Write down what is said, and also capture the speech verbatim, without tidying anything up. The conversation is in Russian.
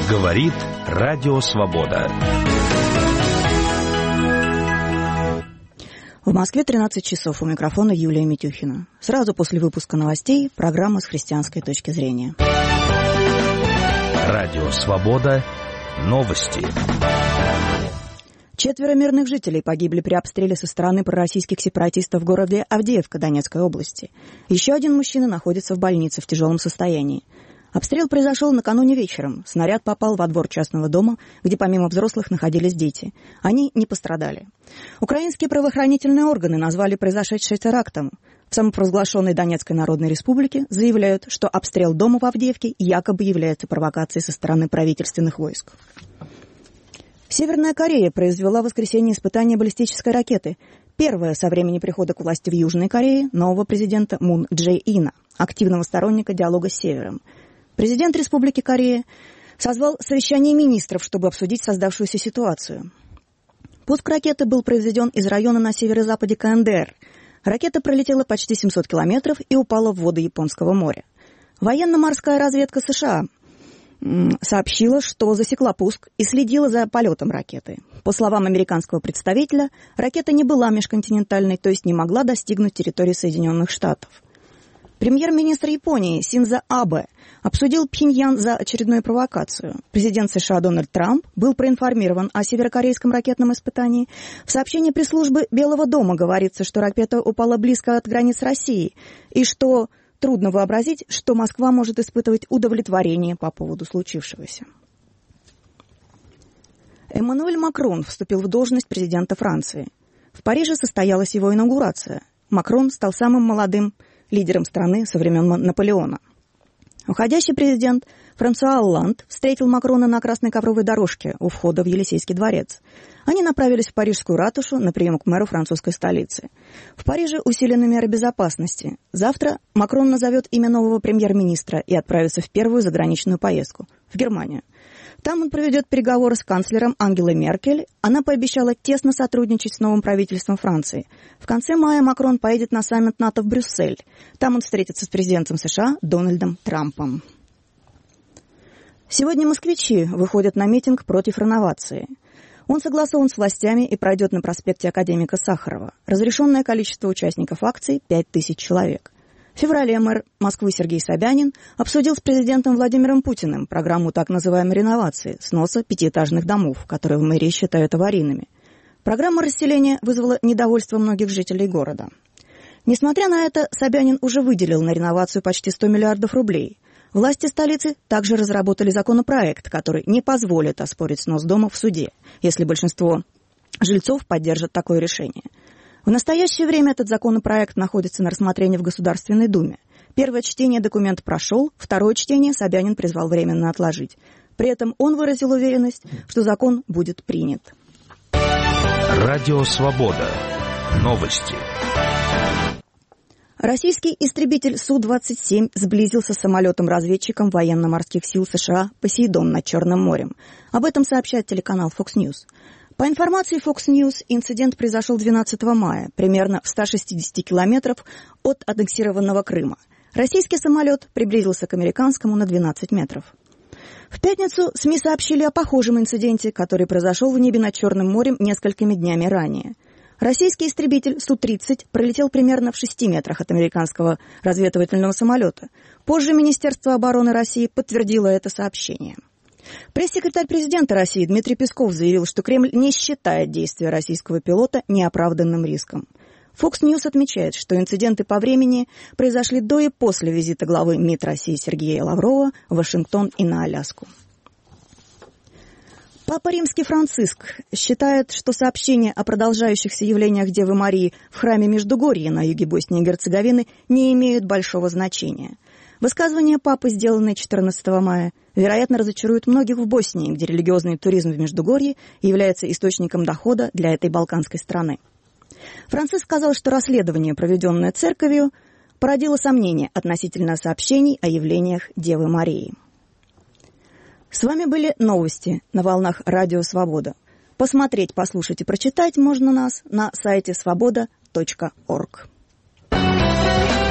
Говорит Радио Свобода. В Москве тринадцать часов. У микрофона Юлия Митюхина. Сразу после выпуска новостей программа с христианской точки зрения. Радио Свобода. Новости. Четверо мирных жителей погибли при обстреле со стороны пророссийских сепаратистов в городе Авдеевка Донецкой области. Еще один мужчина находится в больнице в тяжелом состоянии. Обстрел произошел накануне вечером. Снаряд попал во двор частного дома, где помимо взрослых находились дети. Они не пострадали. Украинские правоохранительные органы назвали произошедшее терактом. В самопровозглашенной Донецкой Народной Республике заявляют, что обстрел дома в Авдеевке якобы является провокацией со стороны правительственных войск. Северная Корея произвела в воскресенье испытание баллистической ракеты. Первое со времени прихода к власти в Южной Корее нового президента Мун Джэ Ина, активного сторонника диалога с Севером. Президент Республики Корея созвал совещание министров, чтобы обсудить создавшуюся ситуацию. Пуск ракеты был произведен из района на северо-западе Ка Эн Дэ Эр. Ракета пролетела почти семьсот километров и упала в воды Японского моря. Военно-морская разведка США сообщила, что засекла пуск и следила за полетом ракеты. По словам американского представителя, ракета не была межконтинентальной, то есть не могла достигнуть территории Соединенных Штатов. Премьер-министр Японии Синдзо Абэ обсудил Пхеньян за очередную провокацию. Президент США Дональд Трамп был проинформирован о северокорейском ракетном испытании. В сообщении пресс-службы Белого дома говорится, что ракета упала близко от границ России и что трудно вообразить, что Москва может испытывать удовлетворение по поводу случившегося. Эммануэль Макрон вступил в должность президента Франции. В Париже состоялась его инаугурация. Макрон стал самым молодым лидером страны со времен Наполеона. Уходящий президент Франсуа Олланд встретил Макрона на красной ковровой дорожке у входа в Елисейский дворец. Они направились в Парижскую ратушу на прием к мэру французской столицы. В Париже усилены меры безопасности. Завтра Макрон назовет имя нового премьер-министра и отправится в первую заграничную поездку в Германию. Там он проведет переговоры с канцлером Ангелой Меркель. Она пообещала тесно сотрудничать с новым правительством Франции. В конце мая Макрон поедет на саммит НАТО в Брюссель. Там он встретится с президентом США Дональдом Трампом. Сегодня москвичи выходят на митинг против реновации. Он согласован с властями и пройдет на проспекте Академика Сахарова. Разрешенное количество участников акции – пять тысяч человек. В феврале мэр Москвы Сергей Собянин обсудил с президентом Владимиром Путиным программу так называемой реновации, сноса пятиэтажных домов, которые в мэрии считают аварийными. Программа расселения вызвала недовольство многих жителей города. Несмотря на это, Собянин уже выделил на реновацию почти сто миллиардов рублей. Власти столицы также разработали законопроект, который не позволит оспорить снос дома в суде, если большинство жильцов поддержат такое решение. В настоящее время этот законопроект находится на рассмотрении в Государственной Думе. Первое чтение документа прошел, второе чтение Собянин призвал временно отложить. При этом он выразил уверенность, что закон будет принят. Радио Свобода. Новости. Российский истребитель Су двадцать семь сблизился с самолетом-разведчиком военно-морских сил США «Посейдон» над Черным морем. Об этом сообщает телеканал Fox News. По информации Fox News, инцидент произошел двенадцатого мая, примерно в ста шестидесяти километрах от аннексированного Крыма. Российский самолет приблизился к американскому на двенадцать метров. В пятницу СМИ сообщили о похожем инциденте, который произошел в небе над Черным морем несколькими днями ранее. Российский истребитель Су тридцать пролетел примерно в шести метрах от американского разведывательного самолета. Позже Министерство обороны России подтвердило это сообщение. Пресс-секретарь президента России Дмитрий Песков заявил, что Кремль не считает действия российского пилота неоправданным риском. Fox News отмечает, что инциденты по времени произошли до и после визита главы МИД России Сергея Лаврова в Вашингтон и на Аляску. Папа Римский Франциск считает, что сообщения о продолжающихся явлениях Девы Марии в храме Междугорья на юге Боснии и Герцеговины не имеют большого значения. Высказывания папы, сделанные четырнадцатого мая, вероятно, разочаруют многих в Боснии, где религиозный туризм в Междугорье является источником дохода для этой балканской страны. Франциск сказал, что расследование, проведенное церковью, породило сомнения относительно сообщений о явлениях Девы Марии. С вами были новости на волнах Радио Свобода. Посмотреть, послушать и прочитать можно нас на сайте свобода точка орг.